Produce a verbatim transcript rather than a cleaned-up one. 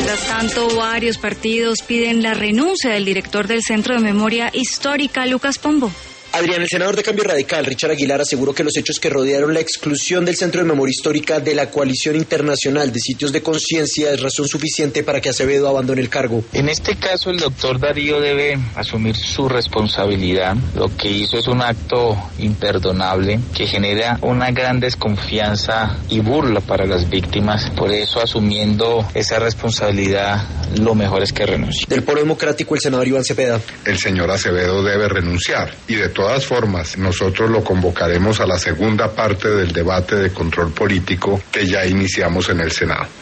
Mientras tanto, varios partidos piden la renuncia del director del Centro de Memoria Histórica, Lucas Pombo. Adrián, el senador de Cambio Radical, Richard Aguilar, aseguró que los hechos que rodearon la exclusión del Centro de Memoria Histórica de la Coalición Internacional de Sitios de Conciencia es razón suficiente para que Acevedo abandone el cargo. En este caso, el doctor Darío debe asumir su responsabilidad. Lo que hizo es un acto imperdonable que genera una gran desconfianza y burla para las víctimas. Por eso, asumiendo esa responsabilidad, lo mejor es que renuncie. Del Polo Democrático, el senador Iván Cepeda. El señor De debe renunciar y de todas formas nosotros lo convocaremos a la segunda parte del debate de control político que ya iniciamos en el Senado.